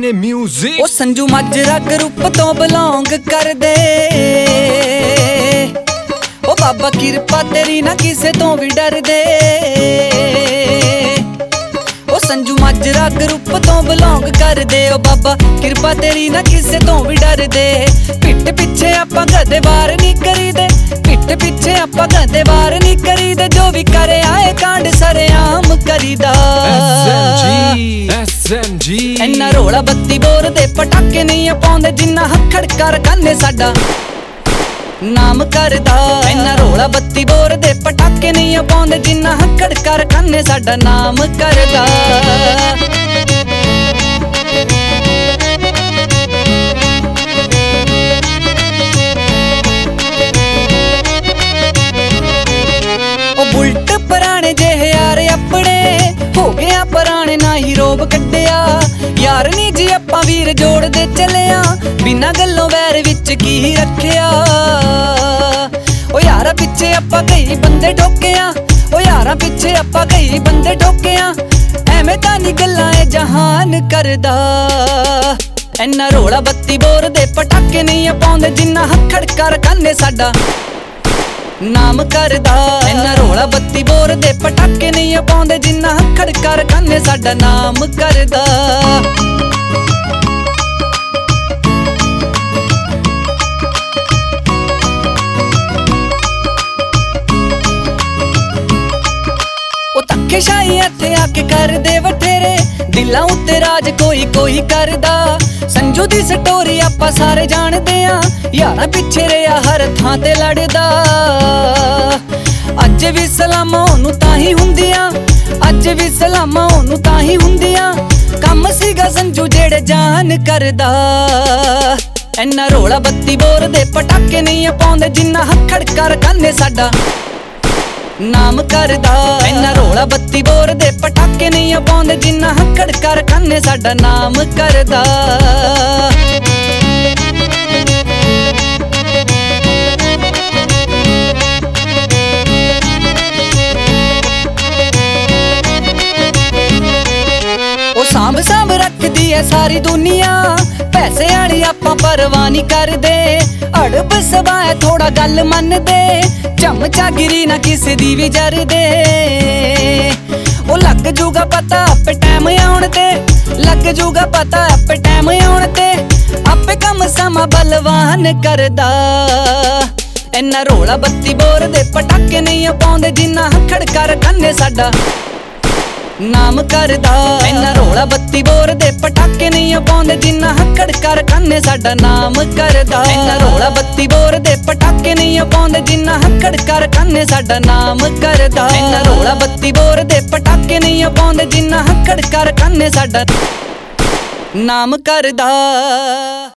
ਨੇ ਮਿਊਜ਼ਿਕ। ਉਹ ਸੰਜੂ ਮਾਜਰਾ ਗਰੁੱਪ ਤੋਂ ਬਿਲੋਂਗ ਕਰਦੇ। ਉਹ ਬਾਬਾ ਕਿਰਪਾ ਤੇਰੀ ਨਾ ਕਿਸੇ ਤੋਂ ਵੀ ਡਰਦੇ। ਉਹ ਸੰਜੂ ਮਾਜਰਾ ਗਰੁੱਪ ਤੋਂ ਬਿਲੋਂਗ ਕਰਦੇ। ਉਹ ਬਾਬਾ ਕਿਰਪਾ ਤੇਰੀ ਨਾ ਕਿਸੇ ਤੋਂ ਵੀ ਡਰਦੇ। ਪਿੱਠ ਪਿੱਛੇ ਆਪਾਂ ਕਦੇ ਵਾਰ ਨਹੀਂ ਕਰੀਦੇ। ਪਿੱਠ ਪਿੱਛੇ ਆਪਾਂ ਕਦੇ ਵਾਰ ਨਹੀਂ ਕਰੀਦੇ। ਜੋ ਵੀ ਕਰੇ ਆਏ ਕਾਂਡ ਸਰੇਆਮ ਕਰੀਦਾ। SMG ਇੰਨਾ ਰੋਲਾ ਬੱਤੀ ਬੋਰ ਦੇ ਪਟਾਕੇ ਨਹੀਂ ਪਾਉਂਦੇ ਜਿੰਨਾ ਹੱਖੜ ਕਰ ਕੰਨੇ ਸਾਡਾ ਨਾਮ ਕਰਦਾ। ਇੰਨਾ ਰੋਲਾ ਬੱਤੀ ਬੋਰ ਦੇ ਪਟਾਕੇ ਨਹੀਂ ਪਾਉਂਦੇ ਜਿੰਨਾ ਹੱਖੜ ਕਰ ਕੰਨੇ ਸਾਡਾ ਨਾਮ ਕਰਦਾ। ਉਹ ਬੁਲਟ ਪੁਰਾਣੇ ਜਿਹੇ ਯਾਰ ਆਪਣੇ ਹੋ ਗਿਆ ਪੁਰਾਣੇ ਨਾ ਹੀ ਰੋਬ ਕੱਢਿਆ। ਯਾਰ ਨੀ ਜੀ ਆਪਾਂ ਵੀਰ ਜੋੜਦੇ ਚੱਲਿਆ ਬਿਨਾਂ ਗੱਲੋਂ ਵੈਰ ਵਿੱਚ ਕੀ ਰੱਖਿਆ। ਉਹ ਯਾਰਾਂ ਪਿੱਛੇ ਆਪਾਂ ਕਈ ਬੰਦੇ ਠੋਕਿਆ। ਉਹ ਯਾਰਾਂ ਪਿੱਛੇ ਆਪਾਂ ਕਈ ਬੰਦੇ ਠੋਕਿਆ। ਐਵੇਂ ਤਾਂ ਨੀ ਗੱਲਾਂ ਇਹ ਜਹਾਨ ਕਰਦਾ। ਇੰਨਾ ਰੋਲਾ ਬੱਤੀ ਬੋਰ ਦੇ ਪਟਾਕੇ ਨਹੀਂ ਪਾਉਂਦੇ ਜਿੰਨਾ ਹੱਖੜ ਕਰ ਕੰਨੇ ਸਾਡਾ ਨਾਮ ਕਰਦਾ। ਇੰਨਾ ਰੋਲਾ ਬੱਤੀ ਬੋਰ ਦੇ ਪਟਾਕੇ ਨਹੀਂ ਪਾਉਂਦੇ ਜਿੰਨਾ ਹੱਖੜ ਕਰ ਕੰਨੇ ਸਾਡਾ ਨਾਮ ਕਰਦਾ। ਉਹ ਧੱਕੇਸ਼ਾਹੀ ਇੱਥੇ ਆ ਕੇ ਕਰਦੇ ਵਠੇਰੇ ਦਿਲਾਂ ਉੱਤੇ ਰਾਜ ਕੋਈ ਕੋਈ ਕਰਦਾ। ਸੰਜੂ ਦੀ ਸਟੋਰੀ ਆਪਾਂ ਸਾਰੇ ਜਾਣਦੇ ਆ। ਯਾਰਾਂ ਪਿੱਛੇ ਰਿਹਾ ਹਰ ਥਾਂ ਤੇ ਲੜਦਾ। ਅੱਜ ਵੀ ਸਲਾਮਾਂ ਉਹਨੂੰ ਤਾਂ ਹੀ ਹੁੰਦੀਆਂ। ਅੱਜ ਵੀ ਸਲਾਮਾਂ ਉਹਨੂੰ ਤਾਂ ਹੀ ਹੁੰਦੀਆਂ। ਕੰਮ ਸੀਗਾ ਸੰਜੂ ਜਿਹੜੇ ਜਾਨ ਕਰਦਾ। ਇੰਨਾ ਰੋਲਾ ਬੱਤੀ ਬੋਰ ਦੇ ਪਟਾਕੇ ਨਹੀਂ ਪਾਉਂਦੇ ਜਿੰਨਾ ਹੱਖੜ ਕਰ ਕੰਨੇ ਸਾਡਾ ਨਾਮ ਕਰਦਾ। ਇੰਨਾ ਰੋਲਾ ਬੱਤੀ ਬੋਰ ਦੇ ਪਟਾਕੇ ਨਹੀਂ ਪਾਉਂਦੇ ਜਿੰਨਾ ਹੱਖੜ ਕਰ ਕੰਨੇ ਸਾਡਾ ਨਾਮ ਕਰਦਾ। ਉਹ ਸਾਂਭ ਸਾਂਭ ਰੱਖਦੀ ਐ ਸਾਰੀ ਦੁਨੀਆ। ਪੈਸੇ ਵਾਲੀ ਆਪਾਂ ਪਰਵਾਹ ਨਹੀਂ ਕਰਦੇ। ਅੜਬ ਸਬਾਏ ਥੋੜਾ ਗੱਲ ਮੰਨਦੇ। ਚਮਚਾਗਿਰੀ ਨਾ ਕਿਸੇ ਦੀ ਵੀ ਜਰਦੇ। ਉਹ ਲੱਗ ਜੂਗਾ ਪਤਾ ਆਪੇ ਟਾਈਮ ਆਉਣ ਤੇ। ਲੱਗ ਜੂਗਾ ਪਤਾ ਆਪੇ ਟਾਈਮ ਆਉਣ ਤੇ। ਆਪੇ ਕੰਮ ਸਮਾਂ ਬਲਵਾਨ ਕਰਦਾ। ਇੰਨਾ ਰੋਲਾ ਬੱਤੀ ਬੋਰ ਦੇ ਪਟਾਕੇ ਨਹੀਂ ਪਾਉਂਦੇ ਜਿੰਨਾ ਹੱਖੜ ਕਰ ਕੰਨੇ ਸਾਡਾ ਨਾਮ ਕਰਦਾ। ਇੰਨਾ ਰੋਲਾ ਬੱਤੀ ਬੋਰ ਦੇ ਪਟਾਕੇ ਨਹੀਂ ਪਾਉਂਦੇ ਜਿੰਨਾ ਹੱਖੜ ਕਰ ਕੰਨੇ ਸਾਡਾ ਨਾਮ ਕਰਦਾ। ਇੰਨਾ ਰੋਲਾ ਬੱਤੀ ਬੋਰ ਦੇ ਪਟਾਕੇ ਨਹੀਂ ਪਾਉਂਦੇ ਜਿੰਨਾ ਹੱਖੜ ਕਰ ਕੰਨੇ ਸਾਡਾ ਨਾਮ ਕਰਦਾ। ਇੰਨਾ ਰੋਲਾ ਬੱਤੀ ਬੋਰ ਦੇ ਪਟਾਕੇ ਨਹੀਂ ਪਾਉਂਦੇ ਜਿੰਨਾ ਹੱਖੜ ਕਰ ਕੰਨੇ ਸਾਡਾ ਨਾਮ ਕਰਦਾ।